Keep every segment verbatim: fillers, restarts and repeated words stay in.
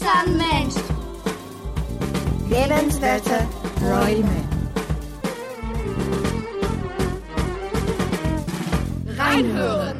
kann Mensch. Lebenswerte Räume. Reinhören.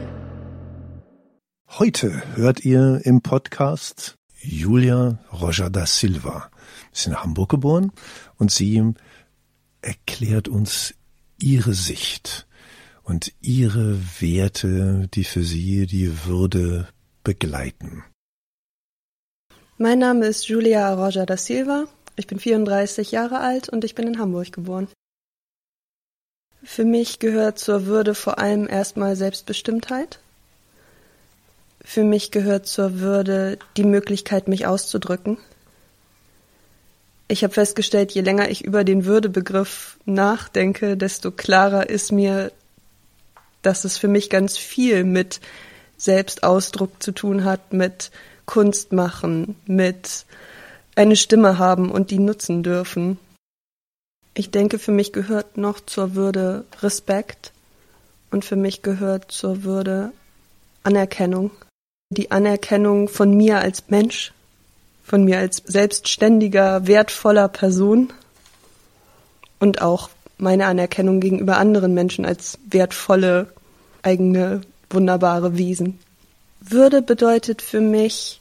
Heute hört ihr im Podcast Julia Roja da Silva. Sie ist in Hamburg geboren und sie erklärt uns ihre Sicht und ihre Werte, die für sie die Würde begleiten. Mein Name ist Julia Roja da Silva. Ich bin vierunddreißig Jahre alt und ich bin in Hamburg geboren. Für mich gehört zur Würde vor allem erstmal Selbstbestimmtheit. Für mich gehört zur Würde die Möglichkeit, mich auszudrücken. Ich habe festgestellt, je länger ich über den Würdebegriff nachdenke, desto klarer ist mir, dass es für mich ganz viel mit Selbstausdruck zu tun hat, mit Kunst machen, mit eine Stimme haben und die nutzen dürfen. Ich denke, für mich gehört noch zur Würde Respekt und für mich gehört zur Würde Anerkennung. Die Anerkennung von mir als Mensch, von mir als selbstständiger, wertvoller Person und auch meine Anerkennung gegenüber anderen Menschen als wertvolle, eigene, wunderbare Wesen. Würde bedeutet für mich,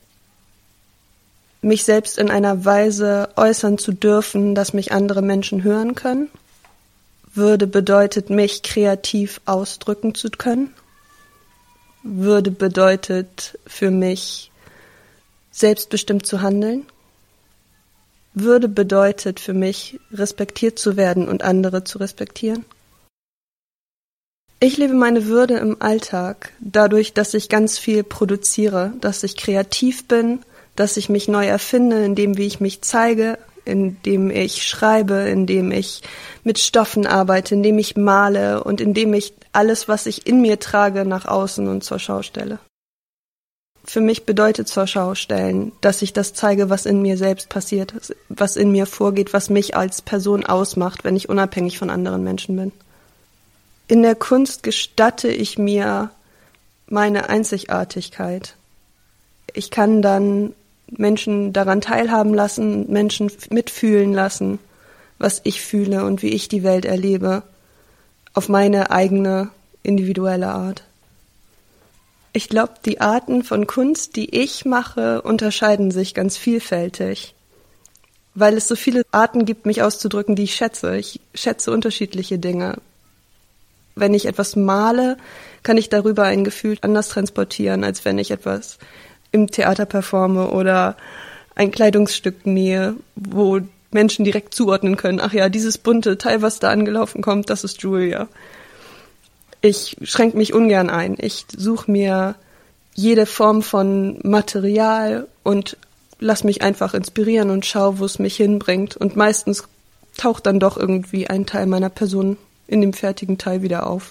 mich selbst in einer Weise äußern zu dürfen, dass mich andere Menschen hören können. Würde bedeutet, mich kreativ ausdrücken zu können. Würde bedeutet für mich, selbstbestimmt zu handeln. Würde bedeutet für mich, respektiert zu werden und andere zu respektieren. Ich lebe meine Würde im Alltag dadurch, dass ich ganz viel produziere, dass ich kreativ bin, dass ich mich neu erfinde, in dem, wie ich mich zeige, in dem ich schreibe, in dem ich mit Stoffen arbeite, in dem ich male und in dem ich alles, was ich in mir trage, nach außen und zur Schau stelle. Für mich bedeutet zur Schau stellen, dass ich das zeige, was in mir selbst passiert, was in mir vorgeht, was mich als Person ausmacht, wenn ich unabhängig von anderen Menschen bin. In der Kunst gestatte ich mir meine Einzigartigkeit. Ich kann dann Menschen daran teilhaben lassen, Menschen mitfühlen lassen, was ich fühle und wie ich die Welt erlebe, auf meine eigene, individuelle Art. Ich glaube, die Arten von Kunst, die ich mache, unterscheiden sich ganz vielfältig, weil es so viele Arten gibt, mich auszudrücken, die ich schätze. Ich schätze unterschiedliche Dinge. Wenn ich etwas male, kann ich darüber ein Gefühl anders transportieren, als wenn ich etwas im Theater performe oder ein Kleidungsstück nähe, wo Menschen direkt zuordnen können, ach ja, dieses bunte Teil, was da angelaufen kommt, das ist Julia. Ich schränke mich ungern ein. Ich suche mir jede Form von Material und lass mich einfach inspirieren und schaue, wo es mich hinbringt. Und meistens taucht dann doch irgendwie ein Teil meiner Person in dem fertigen Teil wieder auf.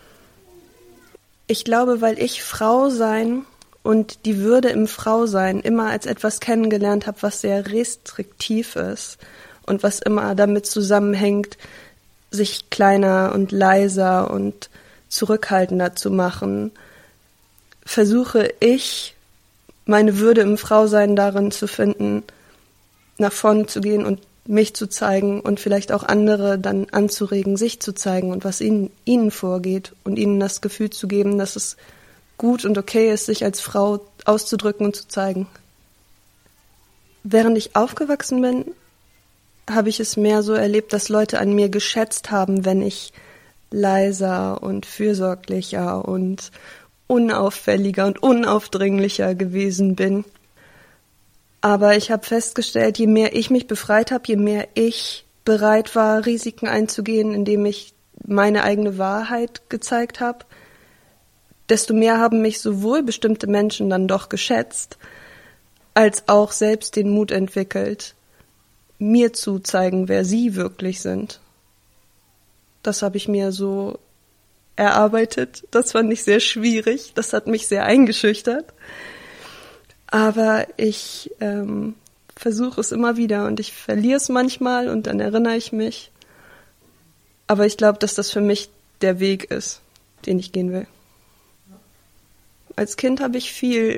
Ich glaube, weil ich Frau sein und die Würde im Frausein immer als etwas kennengelernt habe, was sehr restriktiv ist und was immer damit zusammenhängt, sich kleiner und leiser und zurückhaltender zu machen, versuche ich, meine Würde im Frausein darin zu finden, nach vorne zu gehen und mich zu zeigen und vielleicht auch andere dann anzuregen, sich zu zeigen und was ihnen, ihnen vorgeht und ihnen das Gefühl zu geben, dass es gut und okay ist, sich als Frau auszudrücken und zu zeigen. Während ich aufgewachsen bin, habe ich es mehr so erlebt, dass Leute an mir geschätzt haben, wenn ich leiser und fürsorglicher und unauffälliger und unaufdringlicher gewesen bin. Aber ich habe festgestellt, je mehr ich mich befreit habe, je mehr ich bereit war, Risiken einzugehen, indem ich meine eigene Wahrheit gezeigt habe, desto mehr haben mich sowohl bestimmte Menschen dann doch geschätzt, als auch selbst den Mut entwickelt, mir zu zeigen, wer sie wirklich sind. Das habe ich mir so erarbeitet. Das fand ich sehr schwierig. Das hat mich sehr eingeschüchtert. Aber ich ähm, versuche es immer wieder und ich verliere es manchmal und dann erinnere ich mich. Aber ich glaube, dass das für mich der Weg ist, den ich gehen will. Als Kind habe ich viel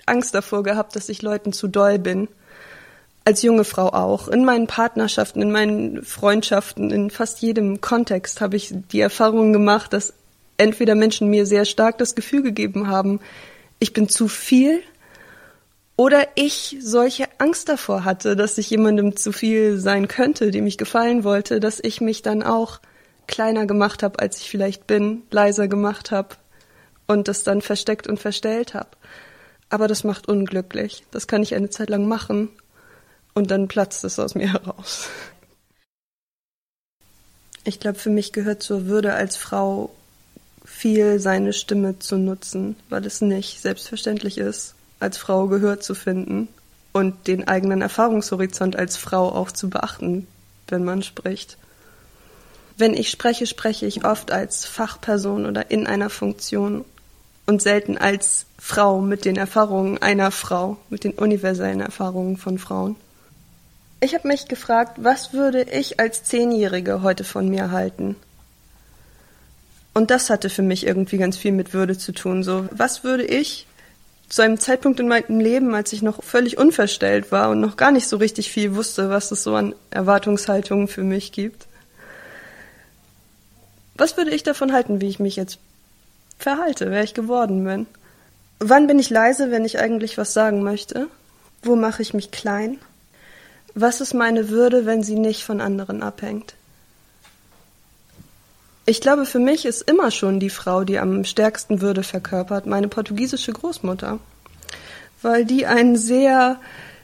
Angst davor gehabt, dass ich Leuten zu doll bin. Als junge Frau auch. In meinen Partnerschaften, in meinen Freundschaften, in fast jedem Kontext habe ich die Erfahrung gemacht, dass entweder Menschen mir sehr stark das Gefühl gegeben haben, ich bin zu viel, oder ich solche Angst davor hatte, dass ich jemandem zu viel sein könnte, dem ich gefallen wollte, dass ich mich dann auch kleiner gemacht habe, als ich vielleicht bin, leiser gemacht habe und das dann versteckt und verstellt habe. Aber das macht unglücklich. Das kann ich eine Zeit lang machen. Und dann platzt es aus mir heraus. Ich glaube, für mich gehört zur Würde als Frau viel, seine Stimme zu nutzen, weil es nicht selbstverständlich ist, als Frau Gehör zu finden und den eigenen Erfahrungshorizont als Frau auch zu beachten, wenn man spricht. Wenn ich spreche, spreche ich oft als Fachperson oder in einer Funktion und selten als Frau mit den Erfahrungen einer Frau, mit den universellen Erfahrungen von Frauen. Ich habe mich gefragt, was würde ich als Zehnjährige heute von mir halten? Und das hatte für mich irgendwie ganz viel mit Würde zu tun. So, was würde ich zu einem Zeitpunkt in meinem Leben, als ich noch völlig unverstellt war und noch gar nicht so richtig viel wusste, was es so an Erwartungshaltungen für mich gibt, was würde ich davon halten, wie ich mich jetzt verhalte, wer ich geworden bin? Wann bin ich leise, wenn ich eigentlich was sagen möchte? Wo mache ich mich klein? Was ist meine Würde, wenn sie nicht von anderen abhängt? Ich glaube, für mich ist immer schon die Frau, die am stärksten Würde verkörpert, meine portugiesische Großmutter. Weil die ein sehr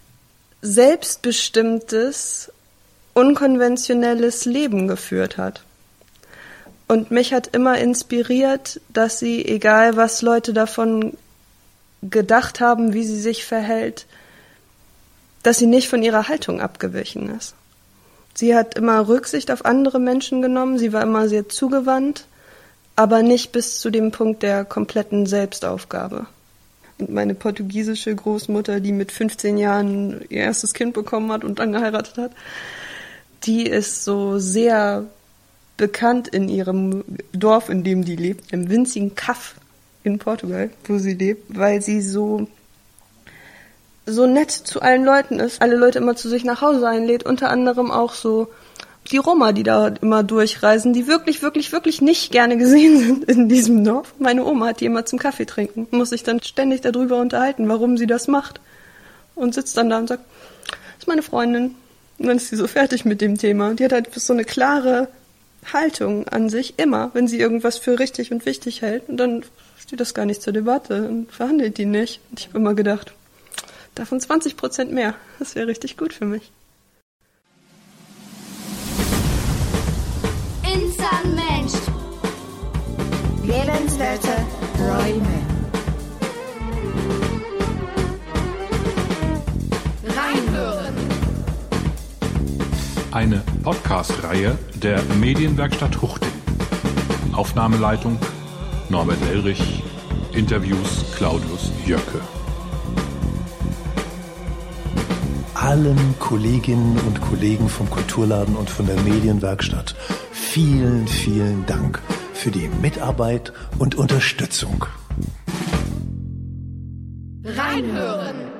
selbstbestimmtes, unkonventionelles Leben geführt hat. Und mich hat immer inspiriert, dass sie, egal was Leute davon gedacht haben, wie sie sich verhält, dass sie nicht von ihrer Haltung abgewichen ist. Sie hat immer Rücksicht auf andere Menschen genommen, sie war immer sehr zugewandt, aber nicht bis zu dem Punkt der kompletten Selbstaufgabe. Und meine portugiesische Großmutter, die mit fünfzehn Jahren ihr erstes Kind bekommen hat und dann geheiratet hat, die ist so sehr bekannt in ihrem Dorf, in dem die lebt, im winzigen Kaff in Portugal, wo sie lebt, weil sie so so nett zu allen Leuten ist, alle Leute immer zu sich nach Hause einlädt, unter anderem auch so die Roma, die da immer durchreisen, die wirklich, wirklich, wirklich nicht gerne gesehen sind in diesem Dorf. Meine Oma hat die immer zum Kaffee trinken, muss sich dann ständig darüber unterhalten, warum sie das macht. Und sitzt dann da und sagt, das ist meine Freundin. Und dann ist sie so fertig mit dem Thema. Die hat halt so eine klare Haltung an sich, immer, wenn sie irgendwas für richtig und wichtig hält. Und dann steht das gar nicht zur Debatte und verhandelt die nicht. Und ich habe immer gedacht, davon zwanzig Prozent mehr. Das wäre richtig gut für mich. Insan Mensch. Lebenswerte Räume. Reinhören. Eine Podcast-Reihe der Medienwerkstatt Huchting. Aufnahmeleitung Norbert Elrich. Interviews Claudius Jöcke. Allen Kolleginnen und Kollegen vom Kulturladen und von der Medienwerkstatt vielen, vielen Dank für die Mitarbeit und Unterstützung. Reinhören.